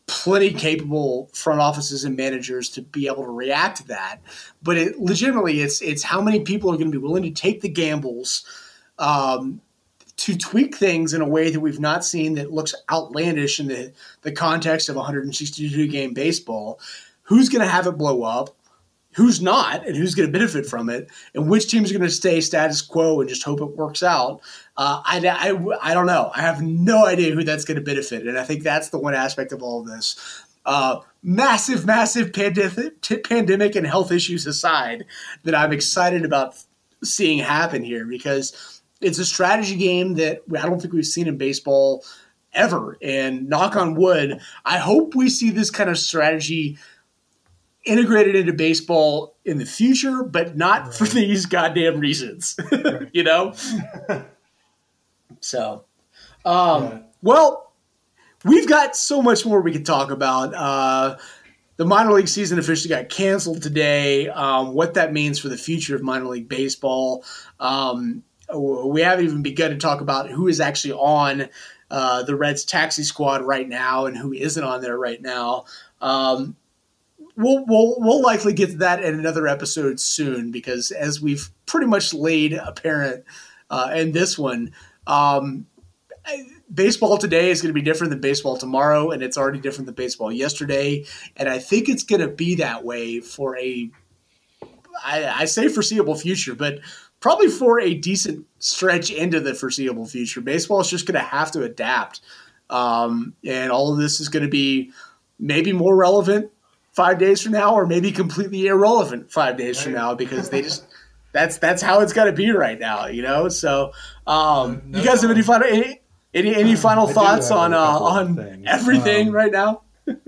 plenty capable front offices and managers to be able to react to that. But it legitimately, it's it's how many people are going to be willing to take the gambles um, to tweak things in a way that we've not seen that looks outlandish in the, the context of one hundred sixty-two game baseball. Who's going to have it blow up? Who's not, and who's going to benefit from it, and which teams are going to stay status quo and just hope it works out. Uh, I, I, I don't know. I have no idea who that's going to benefit, and I think that's the one aspect of all of this. Uh, massive, massive pandemic, pandemic and health issues aside, that I'm excited about seeing happen here, because it's a strategy game that I don't think we've seen in baseball ever. And knock on wood, I hope we see this kind of strategy integrated into baseball in the future, but not right. for these goddamn reasons, right. you know? so, um, yeah. well, we've got so much more we could talk about. Uh, the minor league season officially got canceled today. Um, what that means for the future of minor league baseball. Um, we haven't even begun to talk about who is actually on uh, the Reds taxi squad right now and who isn't on there right now. Um, We'll, we'll we'll likely get to that in another episode soon, because as we've pretty much laid apparent uh, in this one, um, baseball today is going to be different than baseball tomorrow, and it's already different than baseball yesterday. And I think it's going to be that way for a, I, I say foreseeable future, but probably for a decent stretch into the foreseeable future. Baseball is just going to have to adapt, um, and all of this is going to be maybe more relevant five days from now, or maybe completely irrelevant five days from now, because they just that's that's how it's got to be right now, you know. So, um, no, you guys have any final any any, any final thoughts on uh, on everything um, right now?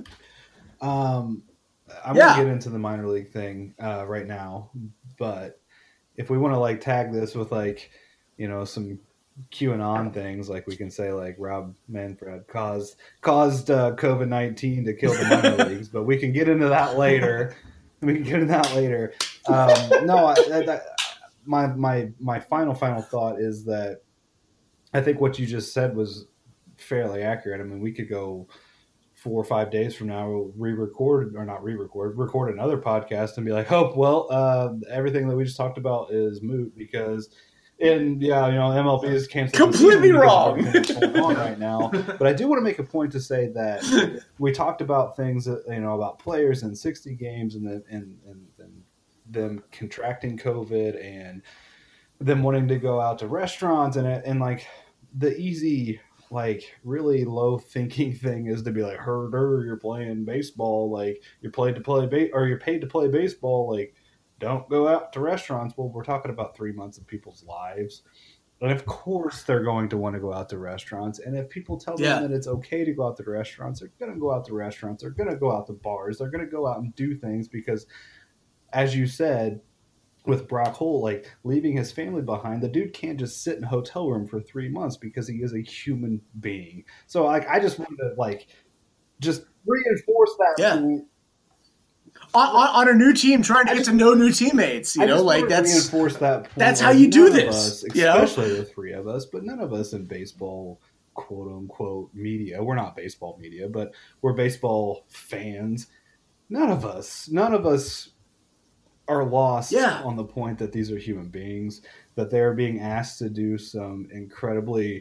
um, I'm yeah. gonna get into the minor league thing uh, right now, but if we want to like tag this with like you know some QAnon things, like we can say like Rob Manfred caused caused uh, COVID nineteen to kill the minor leagues, but we can get into that later. We can get into that later. Um, no, I, I, my my my final final thought is that I think what you just said was fairly accurate. I mean, we could go four or five days from now, we'll re-record or not re-record, record another podcast and be like, oh well, uh, everything that we just talked about is moot because. And yeah, you know, M L B is canceling. Completely wrong. What's going on right now, but I do want to make a point to say that we talked about things that you know about players in sixty games and then and, and, and them contracting COVID and them wanting to go out to restaurants and and like the easy like really low thinking thing is to be like, herder, you're playing baseball, like you're paid to play ba- or you're paid to play baseball, like. Don't go out to restaurants. Well, we're talking about three months of people's lives. And of course they're going to want to go out to restaurants. And if people tell them yeah. that it's okay to go out to restaurants, they're going to go out to restaurants. They're going to go out to bars. They're going to go out and do things because, as you said, with Brock Holt, like leaving his family behind, the dude can't just sit in a hotel room for three months because he is a human being. So like, I just wanted to like just reinforce that yeah. point. On, on a new team, trying to I get just, to know new teammates, you I know, like that's reinforce that point. That's how you do this, us, especially you know? the three of us. But none of us in baseball, quote unquote, media. We're not baseball media, but we're baseball fans. None of us, none of us, are lost yeah. on the point that these are human beings, that they're being asked to do some incredibly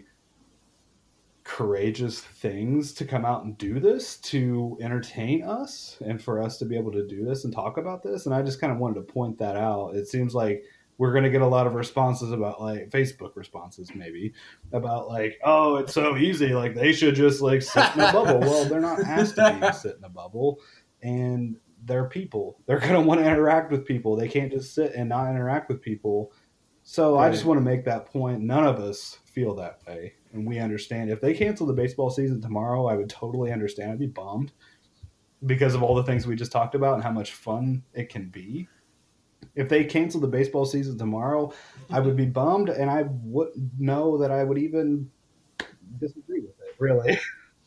courageous things to come out and do this to entertain us and for us to be able to do this and talk about this. And I just kind of wanted to point that out. It seems like we're going to get a lot of responses about like Facebook responses, maybe about like, oh, it's so easy. Like they should just like sit in a bubble. Well, they're not asked to be sit in a bubble and they're people. They're going to want to interact with people. They can't just sit and not interact with people. So right. I just want to make that point. None of us feel that way. And we understand if they cancel the baseball season tomorrow, I would totally understand. I'd be bummed because of all the things we just talked about and how much fun it can be. If they cancel the baseball season tomorrow, I would be bummed, and I wouldn't know that I would even disagree with it. Really,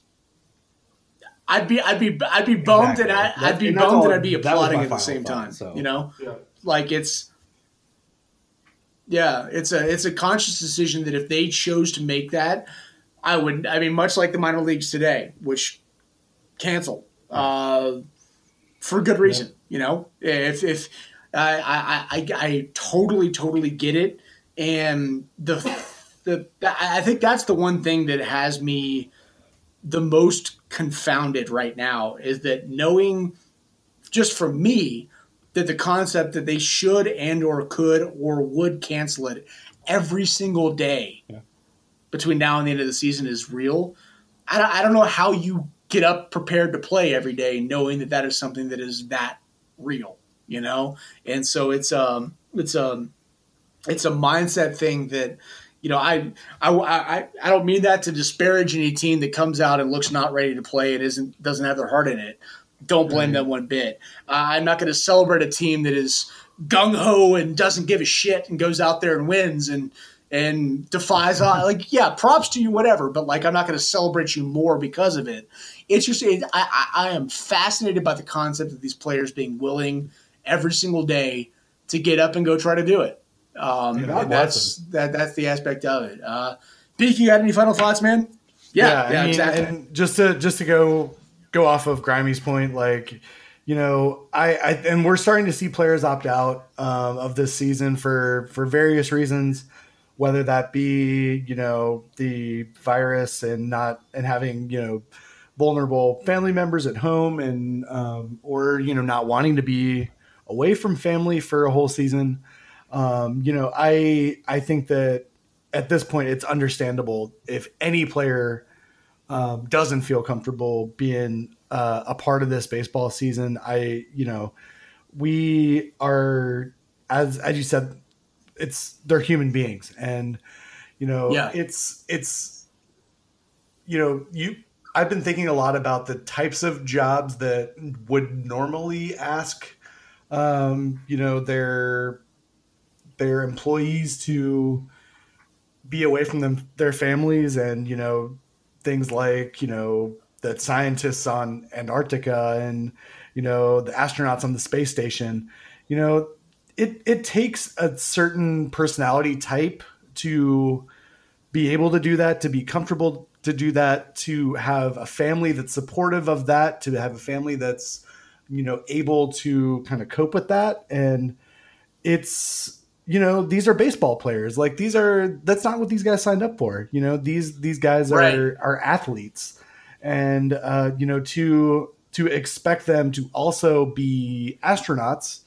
I'd be, I'd be, I'd be bummed, exactly. and I, I'd be and bummed, all, and I'd be applauding at the same thought, time. So. You know, yeah. like it's. Yeah, it's a it's a conscious decision that if they chose to make that, I would. I mean, much like the minor leagues today, which cancel uh, for good reason. Yeah. You know, if if I, I I I totally totally get it, and the the I think that's the one thing that has me the most confounded right now is that knowing just from me that the concept that they should and or could or would cancel it every single day yeah. between now and the end of the season is real. I don't, I don't know how you get up prepared to play every day knowing that that is something that is that real, you know? And so it's um it's um it's a mindset thing that, you know, I I I I don't mean that to disparage any team that comes out and looks not ready to play and isn't doesn't have their heart in it. Don't blame mm-hmm. them one bit. Uh, I'm not going to celebrate a team that is gung-ho and doesn't give a shit and goes out there and wins and and defies – like, yeah, props to you, whatever, but, like, I'm not going to celebrate you more because of it. It's just it, – I, I am fascinated by the concept of these players being willing every single day to get up and go try to do it. Um, yeah, and that's that, that's the aspect of it. Uh, Beak, you got any final thoughts, man? Yeah, yeah, yeah I mean, exactly. And just to just to go – go off of Grimey's point, like, you know, I, I and we're starting to see players opt out um, of this season for, for various reasons, whether that be, you know, the virus and not, and having, you know, vulnerable family members at home and, um, or, you know, not wanting to be away from family for a whole season. Um, you know, I, I think that at this point it's understandable if any player Um, doesn't feel comfortable being uh, a part of this baseball season. I, you know, we are, as as you said, it's they're human beings, and you know, yeah. it's it's, you know, you. I've been thinking a lot about the types of jobs that would normally ask, um, you know, their their employees to be away from them, their families, and you know. Things like, you know, the scientists on Antarctica and, you know, the astronauts on the space station, you know, it, it takes a certain personality type to be able to do that, to be comfortable to do that, to have a family that's supportive of that, to have a family that's, you know, able to kind of cope with that. And it's, you know, these are baseball players. Like these are, that's not what these guys signed up for. You know, these, these guys are, right. are athletes, and, uh, you know, to, to expect them to also be astronauts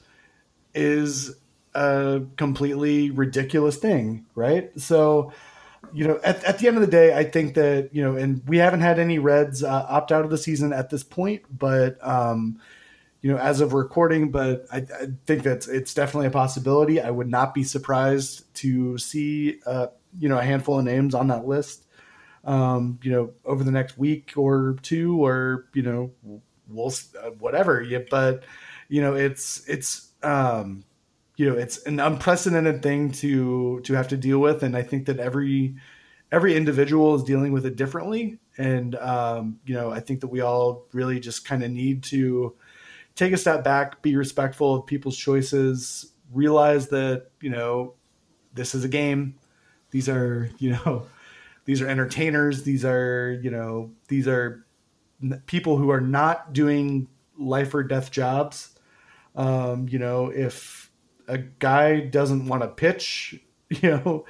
is a completely ridiculous thing. Right. So, you know, at, at the end of the day, I think that, you know, and we haven't had any Reds uh, opt out of the season at this point, but, um, you know, as of recording, but I, I think that it's definitely a possibility. I would not be surprised to see, uh, you know, a handful of names on that list, um, you know, over the next week or two, or, you know, we'll, uh, whatever. Yeah, but, you know, it's, it's, um, you know, it's an unprecedented thing to, to have to deal with. And I think that every, every individual is dealing with it differently. And, um, you know, I think that we all really just kind of need to take a step back, be respectful of people's choices, realize that, you know, this is a game. These are, you know, these are entertainers. These are, you know, these are people who are not doing life or death jobs. Um, you know, if a guy doesn't want to pitch, you know,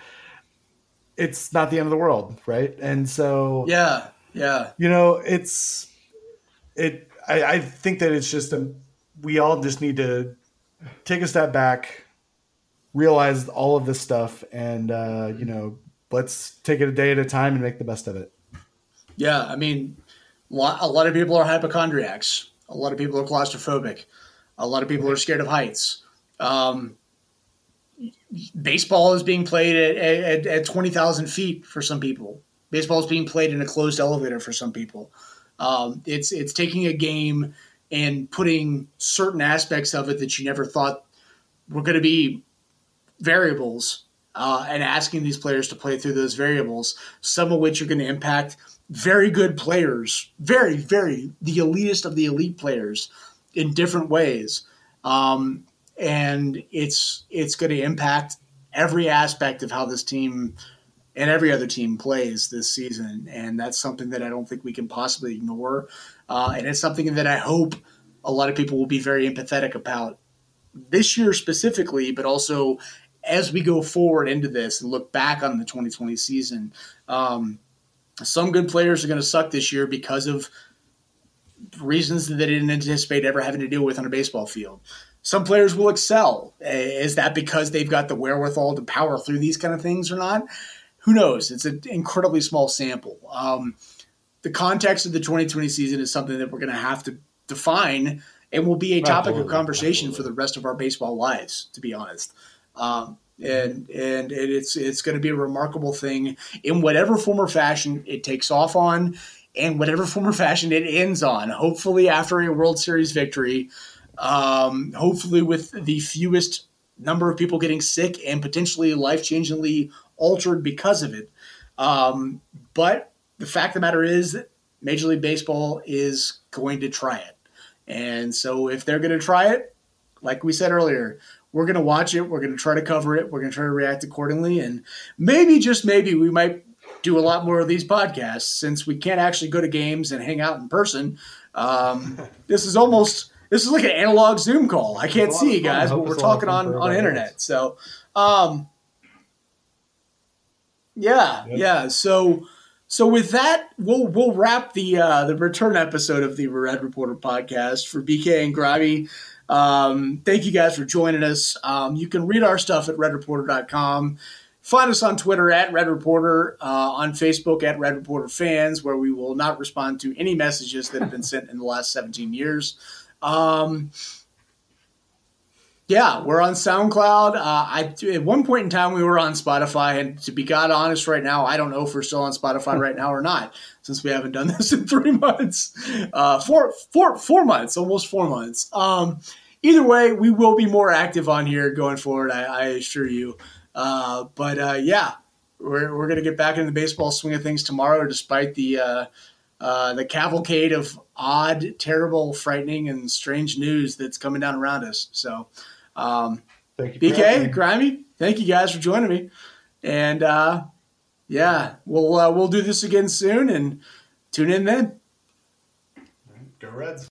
it's not the end of the world. Right. And so, yeah, yeah, you know, it's, it, I, I think that it's just a, we all just need to take a step back, realize all of this stuff, and uh, you know, let's take it a day at a time and make the best of it. Yeah, I mean, a lot of people are hypochondriacs. A lot of people are claustrophobic. A lot of people are scared of heights. Um, baseball is being played at, at, at twenty thousand feet for some people. Baseball is being played in a closed elevator for some people. Um, it's it's taking a game and putting certain aspects of it that you never thought were going to be variables, uh, and asking these players to play through those variables, some of which are going to impact very good players, very, very the elitist of the elite players in different ways. Um, and it's it's going to impact every aspect of how this team and every other team plays this season. And that's something that I don't think we can possibly ignore. Uh, and it's something that I hope a lot of people will be very empathetic about this year specifically, but also as we go forward into this and look back on the twenty twenty season. Um, some good players are going to suck this year because of reasons that they didn't anticipate ever having to deal with on a baseball field. Some players will excel. Is that because they've got the wherewithal to power through these kind of things or not? Who knows? It's an incredibly small sample. Um, the context of the twenty twenty season is something that we're going to have to define and will be a topic Absolutely. of conversation Absolutely. for the rest of our baseball lives, to be honest. Um, and and it's it's going to be a remarkable thing in whatever form or fashion it takes off on, and whatever form or fashion it ends on. Hopefully, after a World Series victory, um, hopefully with the fewest number of people getting sick and potentially life-changingly altered because of it. Um, but the fact of the matter is that Major League Baseball is going to try it. And so if they're going to try it, like we said earlier, we're going to watch it. We're going to try to cover it. We're going to try to react accordingly. And maybe, just maybe, we might do a lot more of these podcasts since we can't actually go to games and hang out in person. Um, this is almost – this is like an analog Zoom call. I can't see you guys, but we're talking on, on internet. So, um, yeah, Yep. yeah. So – So with that, we'll we'll wrap the uh, the return episode of the Red Reporter podcast for B K and Grabby. Um, thank you guys for joining us. Um, you can read our stuff at red reporter dot com. Find us on Twitter at Red Reporter, uh, on Facebook at Red Reporter Fans, where we will not respond to any messages that have been sent in the last seventeen years. Um, Yeah, we're on SoundCloud. Uh, I at one point in time we were on Spotify, and to be God honest, right now I don't know if we're still on Spotify right now or not, since we haven't done this in three months, uh, four, four, four months, almost four months. Um, either way, we will be more active on here going forward. I, I assure you. Uh, but uh, yeah, we're we're gonna get back into the baseball swing of things tomorrow, despite the uh, uh, the cavalcade of odd, terrible, frightening, and strange news that's coming down around us. So. Um, Thank you, B for K, having me. Grimy, thank you guys for joining me. And, uh, yeah, we'll, uh, we'll do this again soon, and tune in then. Go Reds.